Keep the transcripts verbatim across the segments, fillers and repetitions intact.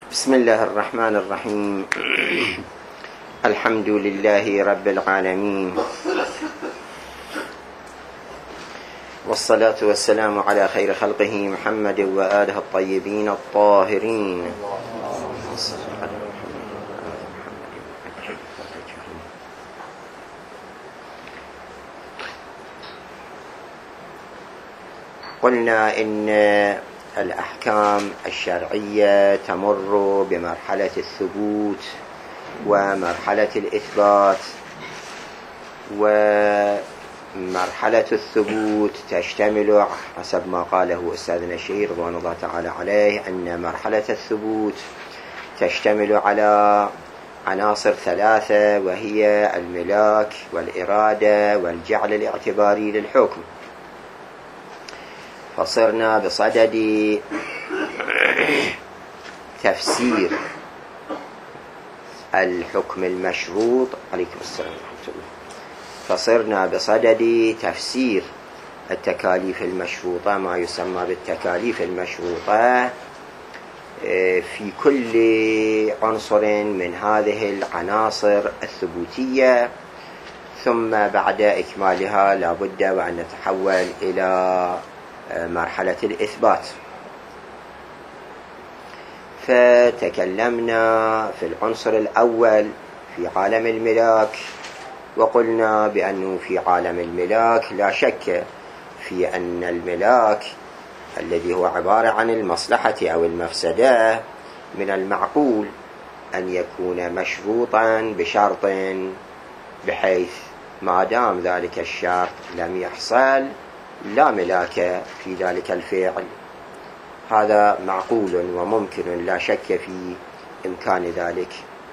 بسم الله الرحمن الرحيم. الحمد لله رب العالمين، والصلاة والسلام على خير خلقه محمد وآله الطيبين الطاهرين. قلنا إن الأحكام الشرعية تمر بمرحلة الثبوت ومرحلة الإثبات، ومرحلة الثبوت تشتمل حسب ما قاله أستاذنا الشهير رضوان الله تعالى عليه أن مرحلة الثبوت تشتمل على عناصر ثلاثة، وهي الملاك والإرادة والجعل الاعتباري للحكم. فصرنا بصدد تفسير الحكم المشروط عليكم السلام ورحمة الله. فصرنا بصدد تفسير التكاليف المشروطة، ما يسمى بالتكاليف المشروطة في كل عنصر من هذه العناصر الثبوتية، ثم بعد إكمالها لا بد وأن نتحول إلى مرحلة الإثبات. فتكلمنا في العنصر الأول في عالم الملاك، وقلنا بأنه في عالم الملاك لا شك في أن الملاك الذي هو عبارة عن المصلحة أو المفسدة من المعقول أن يكون مشروطا بشرط، بحيث ما دام ذلك الشرط لم يحصل لا ملاك في ذلك الفعل. هذا معقول وممكن لا شك في إمكان ذلك.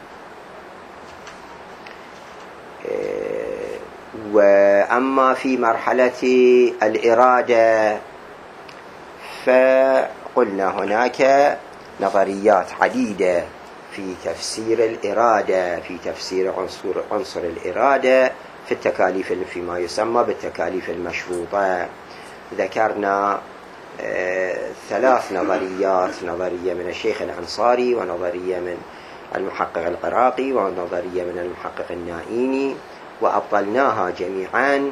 وأما في مرحلة الإرادة فقلنا هناك نظريات عديدة في تفسير الإرادة، في تفسير عنصر, عنصر الإرادة في التكاليف فيما يسمى بالتكاليف المشروطة. ذكرنا آه ثلاث نظريات، نظرية من الشيخ الأنصاري، ونظرية من المحقق العراقي، ونظرية من المحقق النائيني، وأبطلناها جميعا.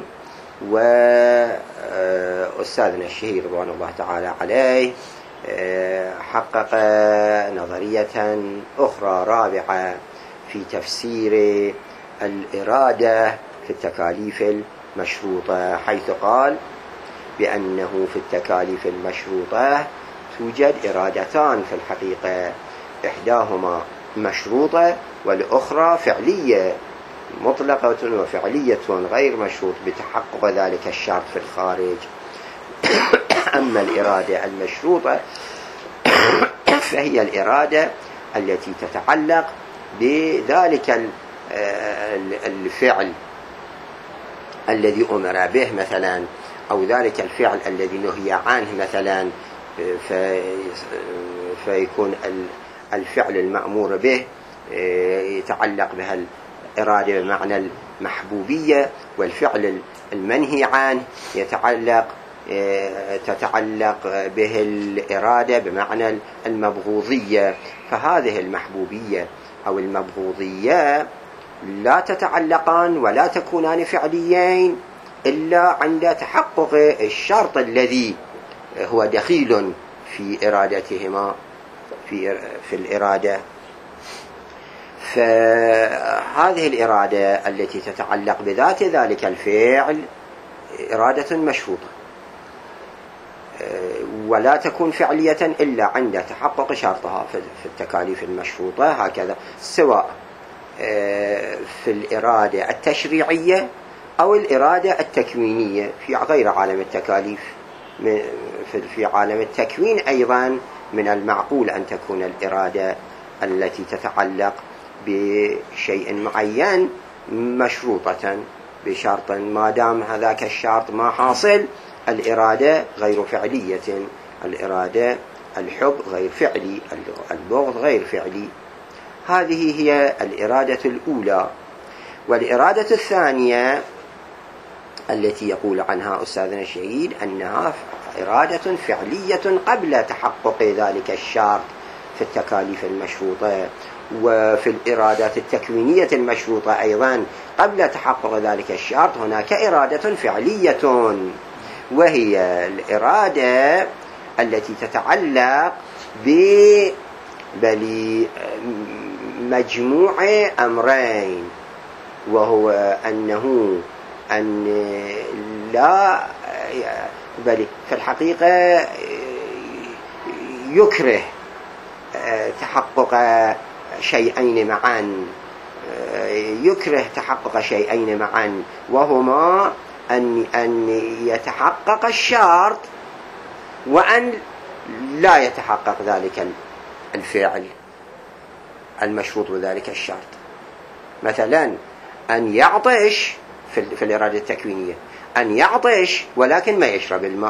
وأستاذنا الشهير رضوان الله تعالى عليه آه حقق نظرية أخرى رابعة في تفسير الإرادة في التكاليف المشروطة، حيث قال بأنه في التكاليف المشروطة توجد إرادتان في الحقيقة، إحداهما مشروطة والأخرى فعلية، مطلقة وفعلية غير مشروط بتحقق ذلك الشرط في الخارج. أما الإرادة المشروطة فهي الإرادة التي تتعلق بذلك الفعل الذي أمر به مثلا، أو ذلك الفعل الذي نهي عنه مثلا، فيكون الفعل المأمور به يتعلق بها الإرادة بمعنى المحبوبية، والفعل المنهي عنه يتعلق تتعلق به الإرادة بمعنى المبغوضية. فهذه المحبوبية أو المبغوضية لا تتعلقان ولا تكونان فعليين إلا عند تحقق الشرط الذي هو دخيل في إرادتهما في في الإرادة. فهذه الإرادة التي تتعلق بذات ذلك الفعل إرادة مشروطة، ولا تكون فعلية إلا عند تحقق شرطها في التكاليف المشروطة. هكذا سواء في الإرادة التشريعية أو الإرادة التكوينية في غير عالم التكاليف. في عالم التكوين أيضا من المعقول أن تكون الإرادة التي تتعلق بشيء معين مشروطة بشرط، ما دام هذاك الشرط ما حاصل الإرادة غير فعلية. الإرادة الحب غير فعلي، البغض غير فعلي. هذه هي الإرادة الأولى. والإرادة الثانية التي يقول عنها أستاذنا الشهيد أنها إرادة فعلية قبل تحقق ذلك الشرط في التكاليف المشروطة وفي الإرادات التكوينية المشروطة أيضا قبل تحقق ذلك الشرط هناك إرادة فعلية، وهي الإرادة التي تتعلق بمجموع أمرين، وهو أنه أن لا بل في الحقيقة يكره تحقق شيئين معا يكره تحقق شيئين معا وهما أن أن يتحقق الشرط وأن لا يتحقق ذلك الفعل المشروط بذلك الشرط. مثلا أن يعطش في الإرادة التكوينية، أن يعطش ولكن ما يشرب الماء،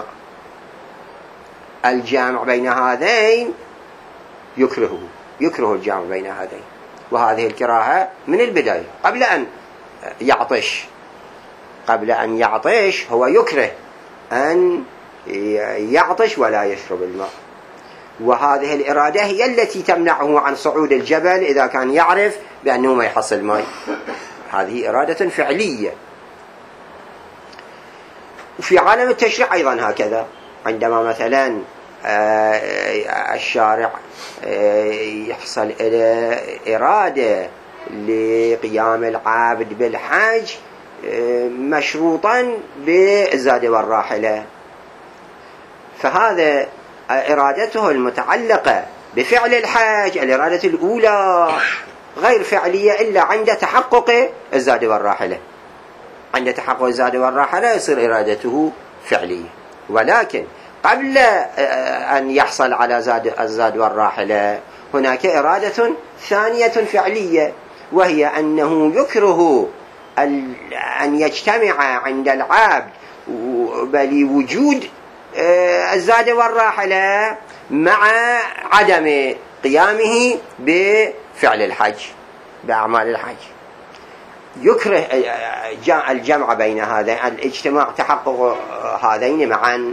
الجامع بين هذين يكرهه يكره الجامع بين هذين، وهذه الكراهة من البداية قبل أن يعطش قبل أن يعطش هو يكره أن يعطش ولا يشرب الماء، وهذه الإرادة هي التي تمنعه عن صعود الجبل إذا كان يعرف بأنه ما يحصل ماء. هذه إرادة فعلية. وفي عالم التشريع أيضا هكذا، عندما مثلا الشارع يحصل إلى إرادة لقيام العابد بالحج مشروطا بالزاد والراحلة، فهذا إرادته المتعلقة بفعل الحج الإرادة الأولى غير فعلية إلا عند تحقق الزاد والراحلة. عند تحقق الزاد والراحلة يصير إرادته فعلية، ولكن قبل أن يحصل على زاد الزاد والراحلة هناك إرادة ثانية فعلية، وهي أنه يكره أن يجتمع عند العبد بل وجود الزاد والراحلة مع عدم قيامه بفعل الحج بأعمال الحج. يكره الجمع بين هذين، الاجتماع تحقق هذين معا،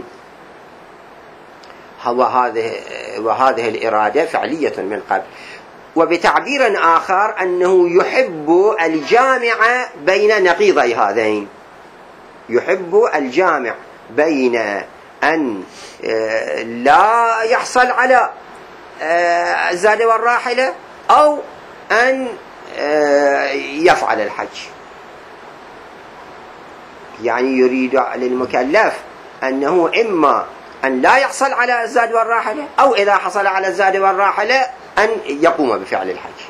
وهذه وهذه الإرادة فعلية من قبل. وبتعبير آخر أنه يحب الجامع بين نقيضي هذين، يحب الجامع بين أن لا يحصل على الزاد والراحلة أو أن يفعل الحج. يعني يريد للمكلف أنه إما أن لا يحصل على الزاد والراحلة، أو إذا حصل على الزاد والراحلة أن يقوم بفعل الحج.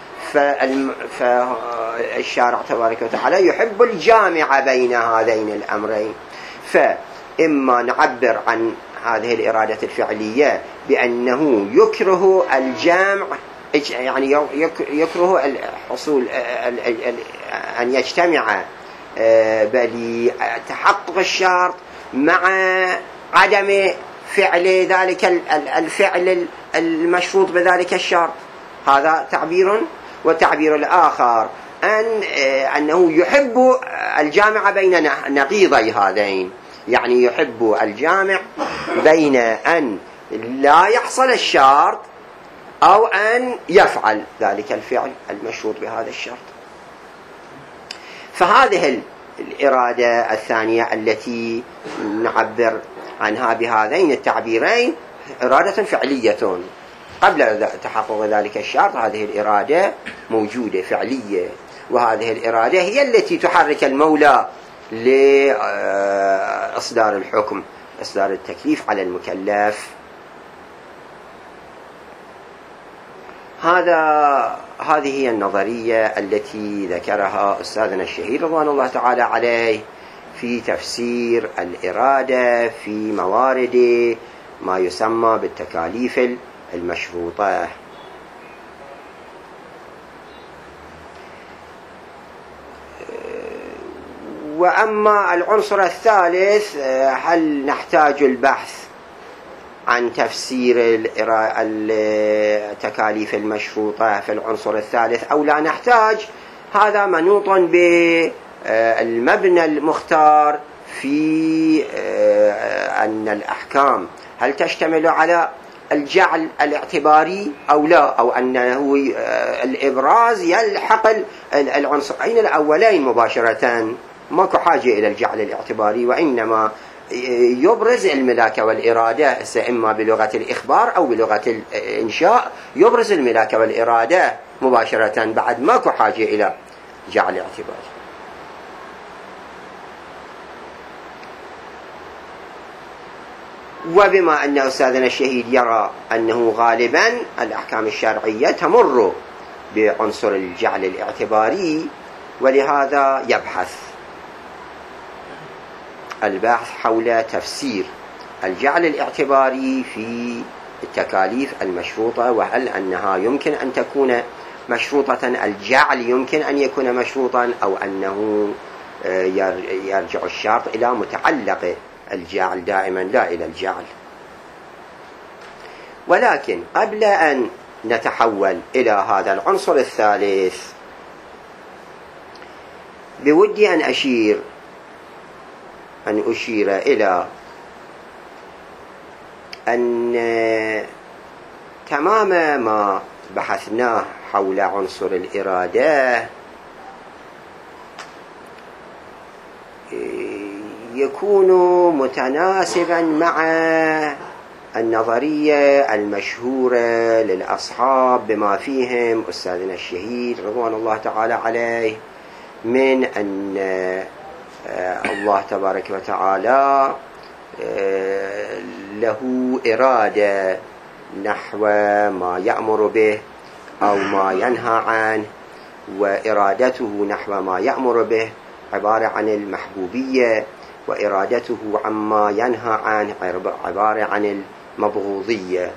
فالشارع تبارك وتعالى يحب الجامع بين هذين الأمرين، فإما نعبر عن هذه الإرادة الفعلية بأنه يكره الجامع، يعني يكره الحصول أن يجتمع بل تحقق الشرط مع عدم فعل ذلك الفعل المشروط بذلك الشرط. هذا تعبير. والتعبير الآخر أن أنه يحب الجامع بين نقيضي هذين، يعني يحب الجامع بين أن لا يحصل الشرط أو أن يفعل ذلك الفعل المشروط بهذا الشرط. فهذه الإرادة الثانية التي نعبر عنها بهذين التعبيرين إرادة فعلية قبل تحقق ذلك الشرط. هذه الإرادة موجودة فعلية، وهذه الإرادة هي التي تحرك المولى لإصدار الحكم، إصدار التكليف على المكلف. هذا هذه هي النظرية التي ذكرها أستاذنا الشهير رضوان الله تعالى عليه في تفسير الإرادة في موارد ما يسمى بالتكاليف المشروطة. وأما العنصر الثالث، هل نحتاج البحث عن تفسير التكاليف المشروطة في العنصر الثالث أو لا نحتاج؟ هذا منوط بالمبنى المختار في أن الأحكام هل تشتمل على الجعل الاعتباري أو لا، أو أنه الإبراز يلحق العنصرين الأولين مباشرة، ماكو حاجة إلى الجعل الاعتباري، وإنما يبرز الملاك والإرادة، إما بلغة الإخبار أو بلغة الإنشاء، يبرز الملاك والإرادة مباشرة، بعد ماكو حاجة إلى جعل اعتباري. وبما أن أستاذنا الشهيد يرى أنه غالبا الأحكام الشرعية تمر بعنصر الجعل الاعتباري، ولهذا يبحث البحث حول تفسير الجعل الاعتباري في التكاليف المشروطة، وهل أنها يمكن أن تكون مشروطة، الجعل يمكن أن يكون مشروطا، أو أنه يرجع الشرط إلى متعلق الجعل دائما لا إلى الجعل. ولكن قبل أن نتحول إلى هذا العنصر الثالث، بودي أن أشير أن أشير إلى أن تمام ما بحثناه حول عنصر الإرادة يكون متناسبا مع النظرية المشهورة للأصحاب بما فيهم أستاذنا الشهيد رضوان الله تعالى عليه، من أن الله تبارك وتعالى له إرادة نحو ما يأمر به أو ما ينهى عنه، وإرادته نحو ما يأمر به عبارة عن المحبوبية، وإرادته عما ينهى عنه عبارة عن المبغوضية.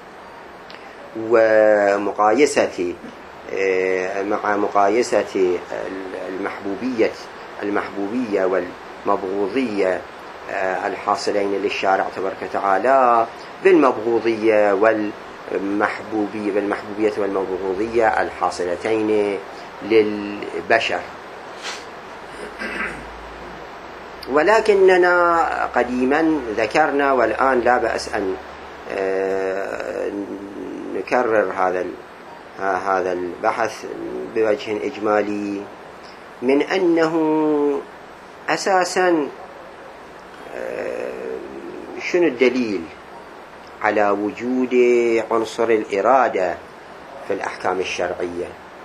ومقايسة مع مقايسة المحبوبية المحبوبية والمبغوضية الحاصلين للشارع تبارك وتعالى بالمبغوضية والمحبوبية بالمحبوبية والمبغوضية الحاصلتين للبشر. ولكننا قديما ذكرنا، والآن لا بأس أن نكرر هذا هذا البحث بوجه إجمالي، من أنه أساسا شنو الدليل على وجود عنصر الإرادة في الأحكام الشرعية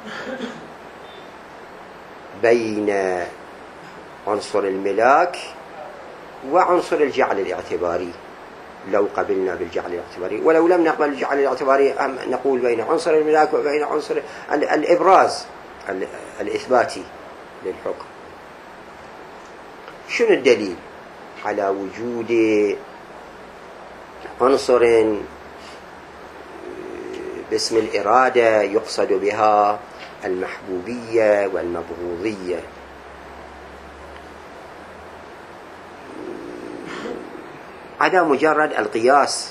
بين عنصر الملاك وعنصر الجعل الاعتباري؟ لو قبلنا بالجعل الاعتباري، ولو لم نقبل الجعل الاعتباري نقول بين عنصر الملاك وبين عنصر الإبراز الإثباتي للحكم. شنو الدليل على وجود عنصر باسم الإرادة يقصد بها المحبوبية والمبغوضية؟ عدا مجرد القياس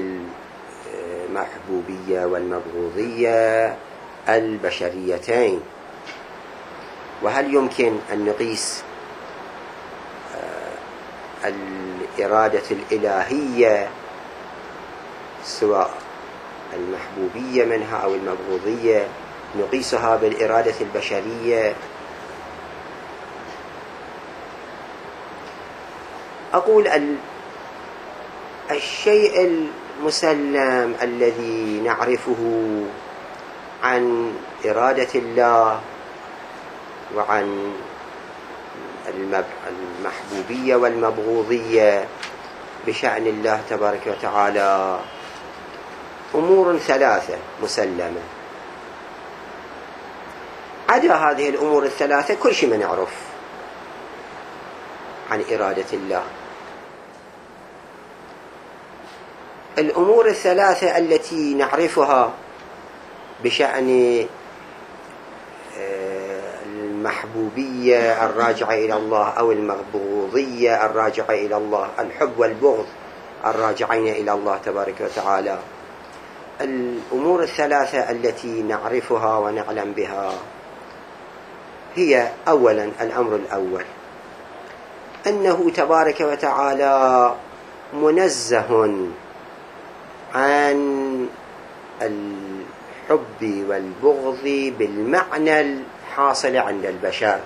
بالمحبوبية والمبغوضية البشريتين. وهل يمكن أن نقيس الإرادة الإلهية سواء المحبوبية منها أو المبغوضية نقيسها بالإرادة البشرية؟ أقول الشيء المسلم الذي نعرفه عن إرادة الله وعن المحبوبية والمبغوضية بشأن الله تبارك وتعالى أمور ثلاثة مسلمة. عدا هذه الأمور الثلاثة كل شيء ما نعرف عن إرادة الله. الأمور الثلاثة التي نعرفها بشأن المحبوبية الراجعة إلى الله أو المبغوضية الراجعة إلى الله، الحب والبغض الراجعين إلى الله تبارك وتعالى، الأمور الثلاثة التي نعرفها ونعلم بها هي أولا الأمر الأول أنه تبارك وتعالى منزه عن الحب والبغض بالمعنى الحاصل عند البشر،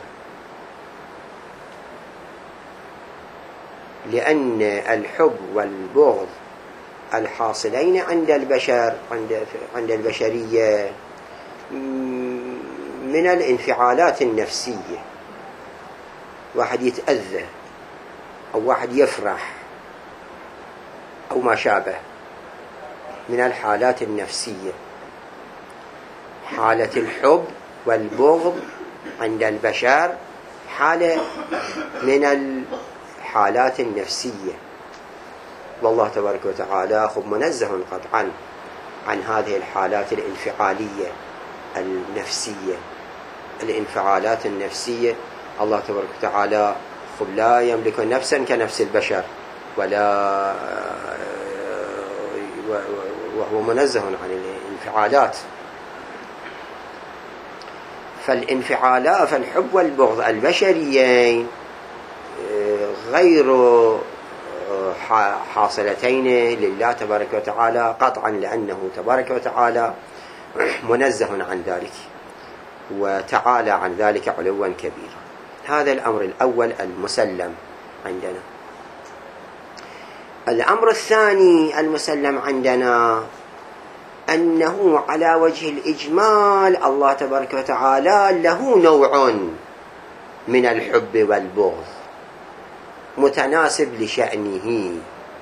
لأن الحب والبغض الحاصلين عند البشر عند عند البشرية من الانفعالات النفسية، واحد يتأذى أو واحد يفرح أو ما شابه، من الحالات النفسية. حالة الحب والبغض عند البشر حالة من الحالات النفسية، والله تبارك وتعالى خب منزه قطعا عن هذه الحالات الانفعالية النفسية. الانفعالات النفسية الله تبارك وتعالى خب لا يملك نفسا كنفس البشر، ولا وهو منزه عن الانفعالات. فالانفعالات فالحب والبغض البشريين غير حاصلتين لله تبارك وتعالى قطعا، لأنه تبارك وتعالى منزه عن ذلك وتعالى عن ذلك علوا كبيرا. هذا الأمر الأول المسلم عندنا. الأمر الثاني المسلم عندنا أنه على وجه الإجمال الله تبارك وتعالى له نوع من الحب والبغض متناسب لشأنه،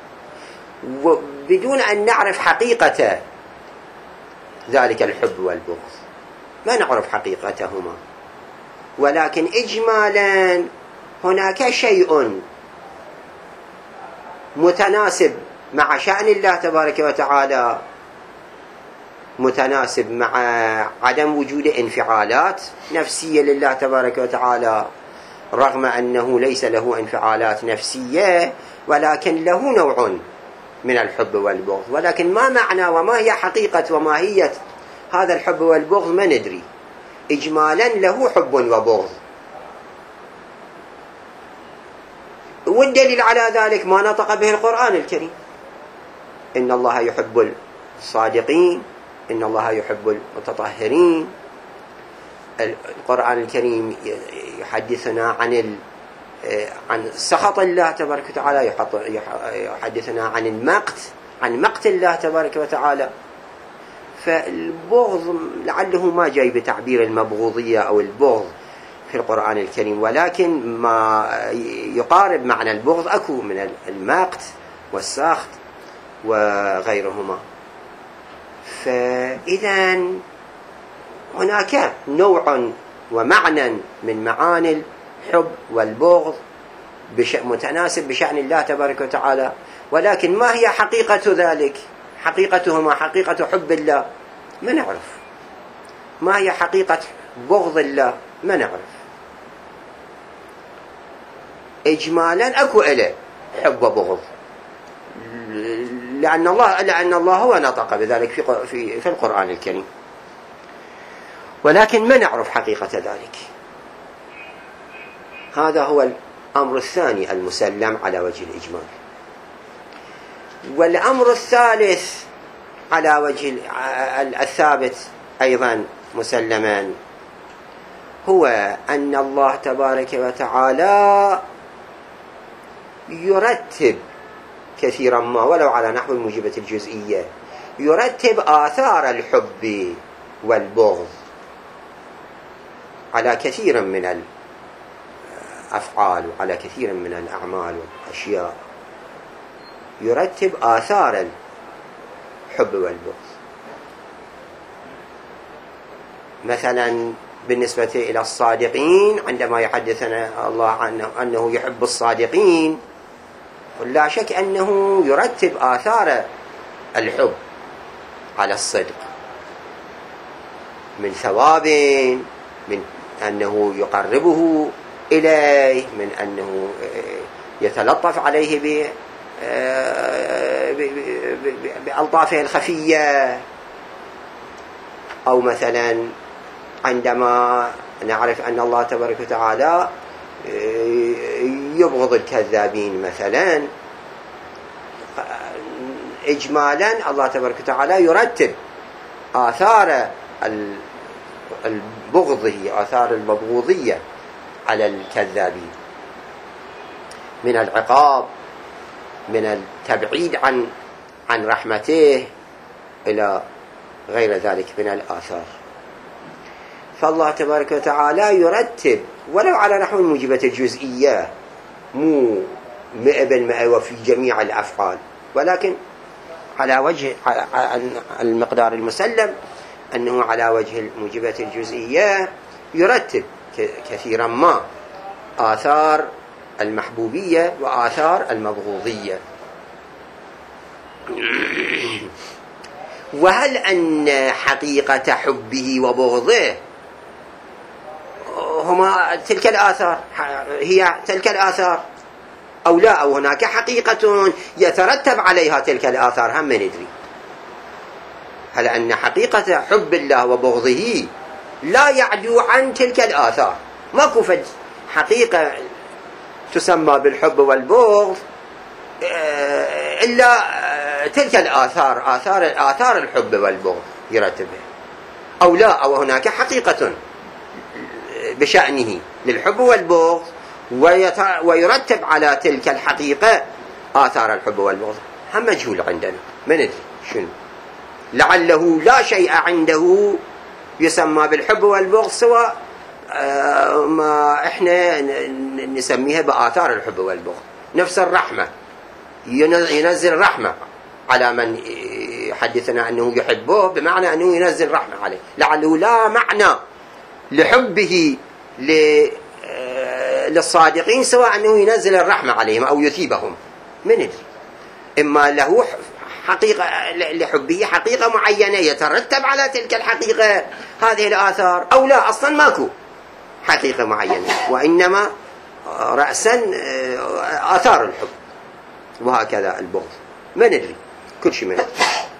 بدون أن نعرف حقيقة ذلك الحب والبغض، ما نعرف حقيقتهما، ولكن إجمالا هناك شيء متناسب مع شأن الله تبارك وتعالى، متناسب مع عدم وجود انفعالات نفسية لله تبارك وتعالى، رغم أنه ليس له انفعالات نفسية، ولكن له نوع من الحب والبغض. ولكن ما معنى وما هي حقيقة وماهية هذا الحب والبغض ما ندري. إجمالا له حب وبغض، والدليل على ذلك ما نطق به القرآن الكريم: إن الله يحب الصادقين، إن الله يحب المتطهرين. القرآن الكريم يحدثنا عن عن سخط الله تبارك وتعالى، يحدثنا عن المقت عن مقت الله تبارك وتعالى. فالبغض لعله ما جاي بتعبير المبغوضية أو البغض في القرآن الكريم، ولكن ما يقارب معنى البغض أكو من المقت والسخط وغيرهما. فإذا هناك نوع ومعنى من معاني الحب والبغض متناسب بشأن الله تبارك وتعالى، ولكن ما هي حقيقة ذلك؟ حقيقتهما حقيقة حب الله ما نعرف، ما هي حقيقة بغض الله ما نعرف. إجمالا أكو إله حب وبغض، لأن الله لأن الله هو نطق بذلك في في في القرآن الكريم، ولكن ما نعرف حقيقة ذلك. هذا هو الأمر الثاني المسلم على وجه الإجمال. والأمر الثالث على وجه الثابت أيضا مسلمان هو أن الله تبارك وتعالى يرتب كثيرا ما ولو على نحو الموجبة الجزئية، يرتب آثار الحب والبغض على كثير من الأفعال وعلى كثير من الأعمال والأشياء، يرتب آثار الحب والبغض. مثلا بالنسبة إلى الصادقين، عندما يحدثنا الله عنه أنه يحب الصادقين، لا شك أنه يرتب آثار الحب على الصدق من ثواب، من أنه يقربه إليه، من أنه يتلطف عليه بألطافه الخفية. أو مثلا عندما نعرف أن الله تبارك وتعالى يبغض الكذابين مثلا، إجمالا الله تبارك وتعالى يرتب آثار البغضية، آثار المبغوضية على الكذابين من العقاب، من التبعيد عن عن رحمته، إلى غير ذلك من الآثار. فالله تبارك وتعالى يرتب ولو على نحو الموجبة الجزئية، مو مئة بالمئة وفي جميع الأفعال، ولكن على وجه المقدار المسلم أنه على وجه الموجبة الجزئية يرتب كثيرا ما آثار المحبوبية وآثار المبغوضية. وهل أن حقيقة حبه وبغضه هما تلك الآثار، هي تلك الآثار أو لا، أو هناك حقيقة يترتب عليها تلك الآثار، هم ما ندري. هل أن حقيقة حب الله وبغضه لا يعدو عن تلك الآثار؟ ماكو فد حقيقة تسمى بالحب والبغض إلا تلك الآثار، آثار آثار الحب والبغض يرتبها، أو لا، أو هناك حقيقة بشأنه للحب والبغض ويرتب على تلك الحقيقة آثار الحب والبغض، هم مجهول عندنا، ما ندري شنو. لعله لا شيء عنده يسمى بالحب والبغض سوى ما احنا نسميها بآثار الحب والبغض. نفس الرحمة، ينزل رحمة على من يحدثنا أنه يحبه، بمعنى أنه ينزل رحمة عليه. لعله لا معنى لحبه للصادقين سوى أنه ينزل الرحمة عليهم أو يثيبهم، من ندري. إما له حقيقة لحبه حقيقة معينة يترتب على تلك الحقيقة هذه الآثار، أو لا، أصلا ماكو حقيقة معينة، وإنما رأسا آثار الحب، وهكذا البغض، ما ندري، كل شيء ما ندري.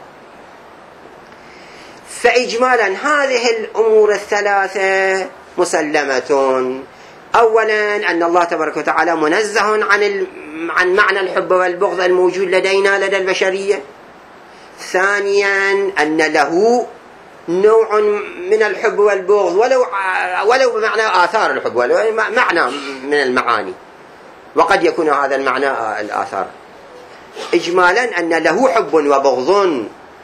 فإجمالا هذه الأمور الثلاثة مسلمة. أولا أن الله تبارك وتعالى منزه عن عن معنى الحب والبغض الموجود لدينا لدى البشرية. ثانيا أن له نوع من الحب والبغض ولو ولو بمعنى آثار الحب، ولو معنى من المعاني، وقد يكون هذا المعنى الآثار. إجمالا أن له حب وبغض،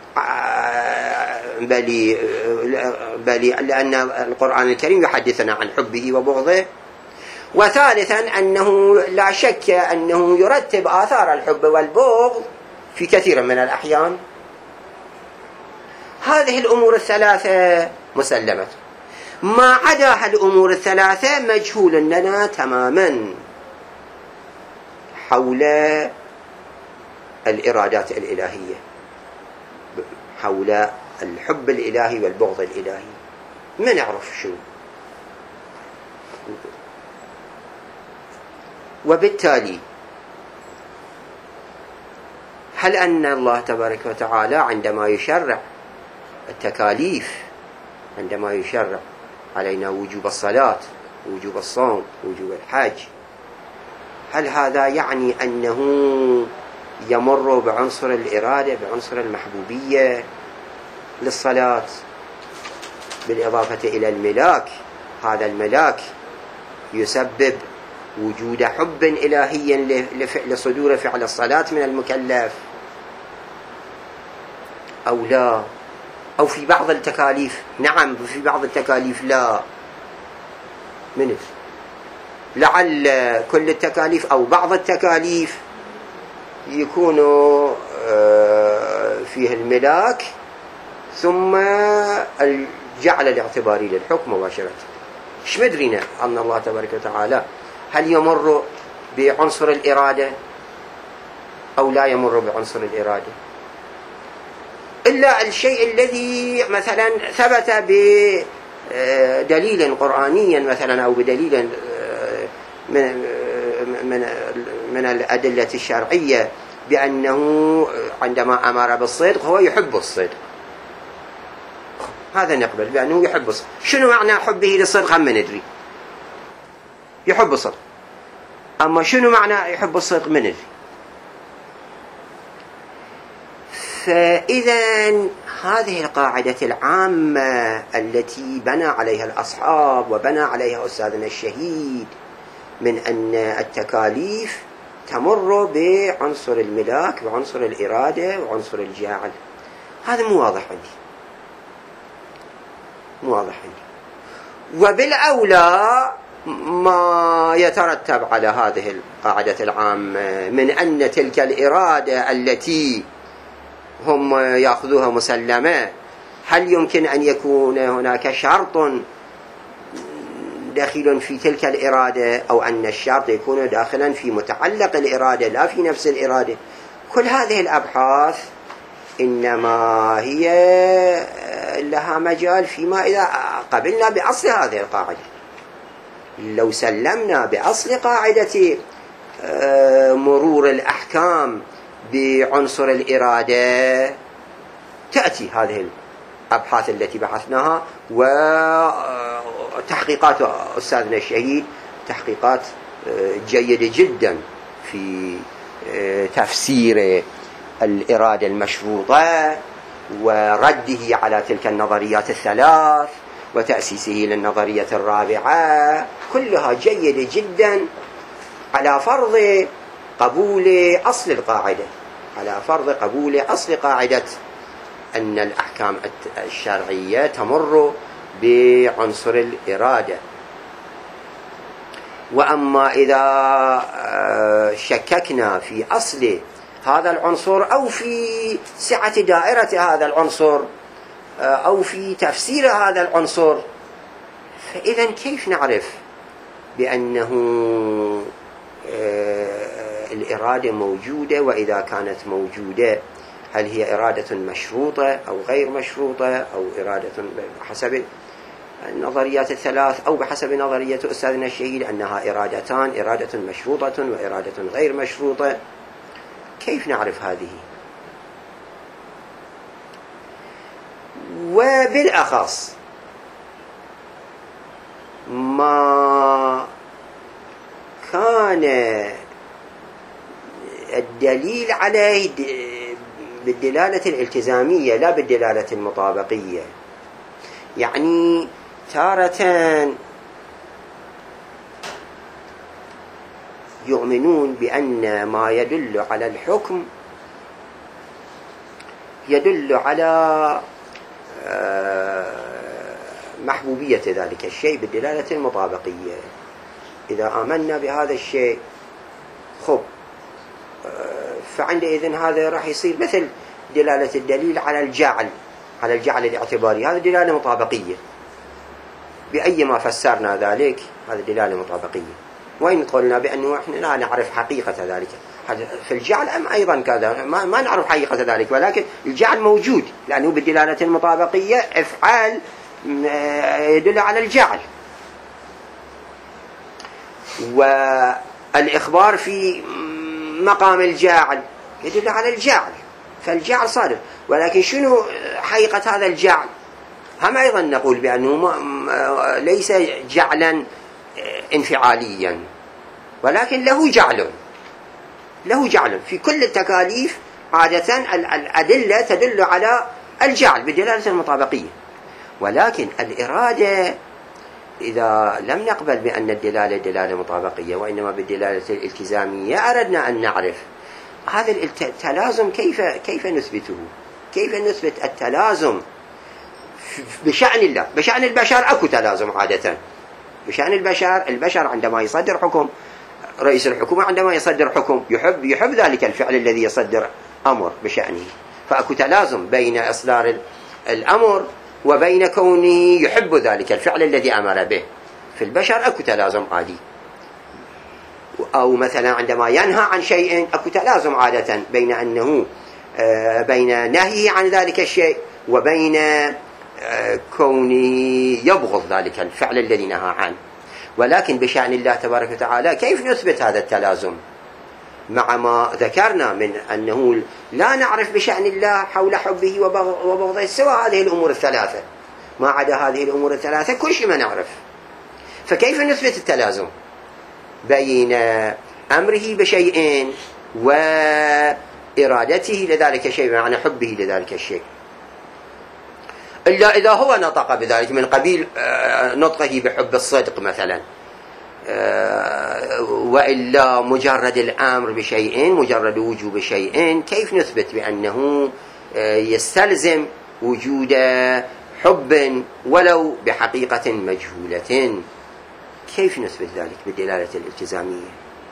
بل بل لأن القرآن الكريم يحدثنا عن حبه وبغضه. وثالثا أنه لا شك أنه يرتب آثار الحب والبغض في كثير من الأحيان. هذه الأمور الثلاثة مسلمة، ما عدا الأمور الثلاثة مجهول لنا تماما حول الإرادات الإلهية، حول الحب الإلهي والبغض الإلهي، ما نعرف شو. وبالتالي هل أن الله تبارك وتعالى عندما يشرع التكاليف، عندما يشرع علينا وجوب الصلاة، وجوب الصوم، وجوب الحج، هل هذا يعني أنه يمر بعنصر الإرادة، بعنصر المحبوبية للصلاة، بالإضافة إلى الملاك؟ هذا الملاك يسبب وجود حب إلهي لصدور فعل الصلاة من المكلف، أو لا؟ أو في بعض التكاليف نعم، في بعض التكاليف لا. من لعل كل التكاليف أو بعض التكاليف يكون فيه الملاك ثم الجعل الاعتباري للحكم مباشرة. إيش مدرينا أن الله تبارك وتعالى هل يمر بعنصر الإرادة أو لا يمر بعنصر الإرادة، إلا الشيء الذي مثلا ثبت بدليل قرآني مثلا أو بدليل من من من الأدلة الشرعية بأنه عندما أمر بالصدق هو يحب الصدق، هذا نقبل بأنه يحب الصدق. شنو معنى حبه للصدق هم ندري، يحب الصدق، أما شنو معنى يحب الصدق من ندري. فإذا هذه القاعدة العامة التي بنى عليها الأصحاب وبنى عليها أستاذنا الشهيد من أن التكاليف تمر بعنصر الملاك وعنصر الإرادة وعنصر الجاعل، هذا مو واضح عندي، مو واضح عندي. وبالأولى ما يترتب على هذه القاعدة العامة من أن تلك الإرادة التي هم يأخذوها مسلمة، هل يمكن أن يكون هناك شرط داخل في تلك الإرادة، أو أن الشرط يكون داخلا في متعلق الإرادة لا في نفس الإرادة؟ كل هذه الأبحاث إنما هي لها مجال فيما إذا قبلنا بأصل هذه القاعدة. لو سلمنا بأصل قاعدة مرور الأحكام بعنصر الإرادة، تأتي هذه الأبحاث التي بحثناها وتحقيقات أستاذنا الشهيد تحقيقات جيدة جدا في تفسير الإرادة المشروطة ورده على تلك النظريات الثلاث وتأسيسه للنظرية الرابعة، كلها جيدة جدا على فرض قبول أصل القاعدة، على فرض قبول أصل قاعدة أن الأحكام الشرعية تمر بعنصر الإرادة. وأما إذا شككنا في أصل هذا العنصر أو في سعة دائرة هذا العنصر أو في تفسير هذا العنصر، فإذا كيف نعرف بأنه الإرادة موجودة؟ وإذا كانت موجودة هل هي إرادة مشروطة أو غير مشروطة، أو إرادة بحسب النظريات الثلاث أو بحسب نظرية أستاذنا الشهيد أنها إرادتان، إرادة مشروطة وإرادة غير مشروطة؟ كيف نعرف هذه؟ وبالأخص ما كان الدليل عليه بالدلالة الالتزامية لا بالدلالة المطابقية. يعني تارة يؤمنون بأن ما يدل على الحكم يدل على محبوبية ذلك الشيء بالدلالة المطابقية. إذا آمنا بهذا الشيء خب فعندئذ هذا راح يصير مثل دلالة الدليل على الجعل، على الجعل الاعتباري، هذا دلالة مطابقية. بأي ما فسرنا ذلك هذا دلالة مطابقية. وإن قلنا بأنه إحنا لا نعرف حقيقة ذلك في الجعل أم أيضا كذا ما, ما نعرف حقيقة ذلك، ولكن الجعل موجود لأنه بالدلالة المطابقية إفعال يدل على الجعل، والإخبار في مقام الجاعل يدل على الجعل، فالجعل صادق. ولكن شنو حقيقة هذا الجعل؟ هم أيضا نقول بأنه ليس جعلا انفعاليا، ولكن له جعل، له جعل في كل التكاليف. عادة الأدلة تدل على الجعل بالدلالة المطابقية، ولكن الإرادة إذا لم نقبل بأن الدلالة دلالة مطابقية وإنما بالدلالة الالتزامية، أردنا أن نعرف هذا التلازم كيف كيف نثبته، كيف نثبت التلازم بشأن الله. بشأن البشر أكو تلازم عادة، بشأن البشر البشر عندما يصدر حكم، رئيس الحكومة عندما يصدر حكم يحب يحب ذلك الفعل الذي يصدر أمر بشأنه، فأكو تلازم بين إصدار الأمر وبين كونه يحب ذلك الفعل الذي أمر به. في البشر أكو تلازم عادي. أو مثلا عندما ينهى عن شيء أكو تلازم عادة بين أنه بين نهيه عن ذلك الشيء وبين كونه يبغض ذلك الفعل الذي نهى عنه. ولكن بشأن الله تبارك وتعالى كيف نثبت هذا التلازم مع ما ذكرنا من أنه لا نعرف بشأن الله حول حبه وبغضه سوى هذه الأمور الثلاثة، ما عدا هذه الأمور الثلاثة كل شيء ما نعرف. فكيف نثبت التلازم بين أمره بشيئين و إرادته لذلك الشيء، بمعنى حبه لذلك الشيء، إلا إذا هو نطق بذلك من قبيل نطقه بحب الصدق مثلا، وإلا مجرد الأمر بشيء، مجرد وجوب شيء، كيف نثبت بأنه يستلزم وجود حب ولو بحقيقة مجهولة؟ كيف نثبت ذلك بالدلالة الالتزامية؟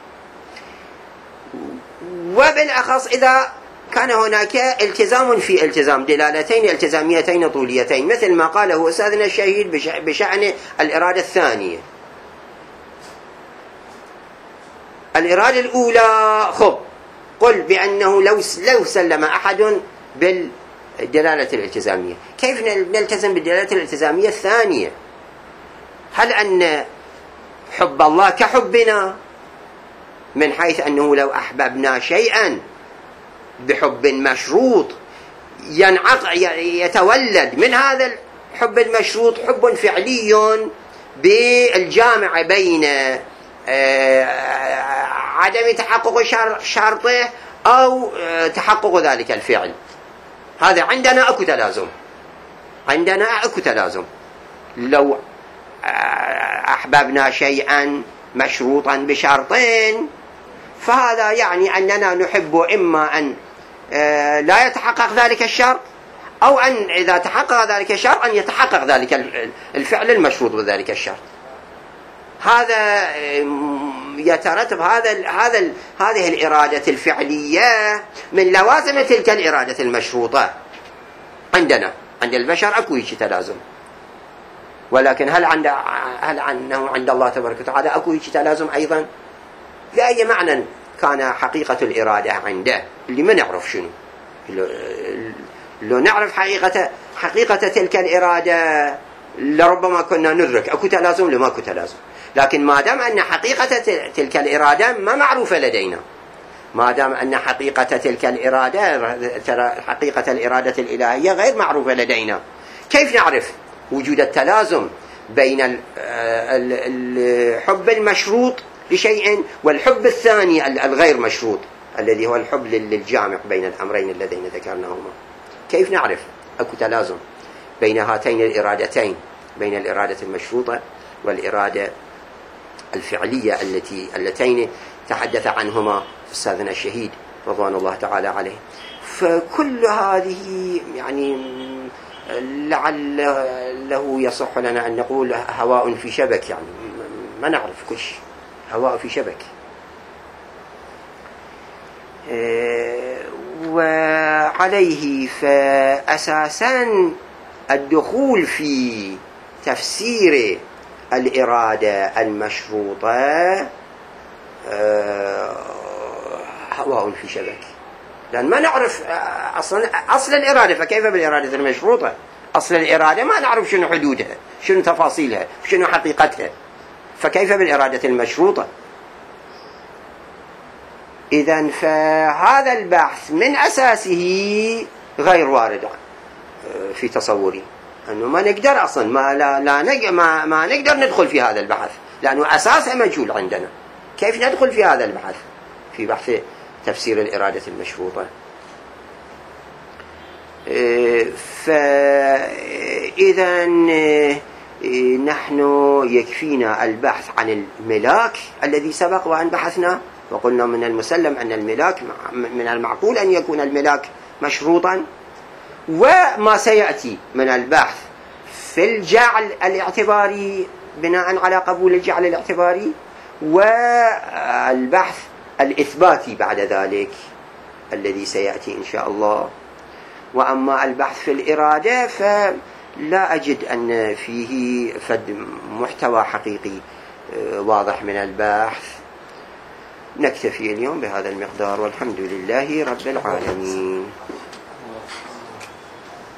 وبالأخص إذا كان هناك التزام في التزام، دلالتين التزاميتين طوليتين، مثل ما قاله أستاذنا الشهيد بشأن الإرادة الثانية. الإرادة الأولى خب قل بأنه لو لو سلم أحد بالدلالة الالتزامية، كيف نلتزم بالدلالة الالتزامية الثانية؟ هل أن حب الله كحبنا، من حيث أنه لو أحببنا شيئا بحب مشروط ينعق يتولد من هذا الحب المشروط حب فعلي بالجامع بين عدم تحقق شرطه أو تحقق ذلك الفعل. هذا عندنا أكو تلازم، عندنا أكو تلازم. لو أحببنا شيئا مشروطا بشرطين فهذا يعني أننا نحب إما أن لا يتحقق ذلك الشرط، أو أن إذا تحقق ذلك الشرط أن يتحقق ذلك الفعل المشروط بذلك الشرط. هذا يترتب هذا هذا هذه الإرادة الفعلية من لوازم تلك الإرادة المشروطة. عندنا عند البشر أكو هيك تلازم، ولكن هل عند هل عنه عند الله تبارك وتعالى أكو هيك تلازم أيضا؟ بأي معنى كان حقيقة الإرادة عنده اللي ما نعرف شنو؟ لو نعرف حقيقة حقيقة تلك الإرادة لربما كنا ندرك أكو تلازم لما أكو تلازم. لكن ما دام أن حقيقة تلك الإرادة ما معروفة لدينا، ما دام أن حقيقة تلك الإرادة ترى حقيقة الإرادة الإلهية غير معروفة لدينا، كيف نعرف وجود التلازم بين الحب المشروط لشيء والحب الثاني الغير مشروط الذي هو الحب للجامع بين الأمرين اللذين ذكرناهما؟ كيف نعرف أكو تلازم بين هاتين الإرادتين، بين الإرادة المشروطة والإرادة الفعلية التي اللتين تحدث عنهما أستاذنا الشهيد رضوان الله تعالى عليه؟ فكل هذه يعني لعله يصح لنا أن نقول هواء في شبك، يعني ما نعرف كل شيء، هواء في شبك. وعليه فأساسا الدخول في تفسير الإرادة المشروطة هواء في شبك، لأن ما نعرف أصلا أصل الإرادة، فكيف بالإرادة المشروطة؟ أصل الإرادة ما نعرف شنو حدودها، شنو تفاصيلها، شنو حقيقتها، فكيف بالإرادة المشروطة؟ إذن فهذا البحث من أساسه غير وارد في تصوري، أنه ما نقدر أصلا ما لا, لا نق ما, ما نقدر ندخل في هذا البحث، لأنه أساسه مجهول عندنا. كيف ندخل في هذا البحث، في بحث تفسير الإرادة المشروطة؟ فإذا نحن يكفينا البحث عن الملاك الذي سبق وأن بحثنا، وقلنا من المسلم أن الملاك من المعقول أن يكون الملاك مشروطا، وما سيأتي من البحث في الجعل الاعتباري بناء على قبول الجعل الاعتباري، والبحث الإثباتي بعد ذلك الذي سيأتي إن شاء الله. وأما البحث في الإرادة فلا أجد أن فيه فد محتوى حقيقي واضح من البحث. نكتفي اليوم بهذا المقدار، والحمد لله رب العالمين.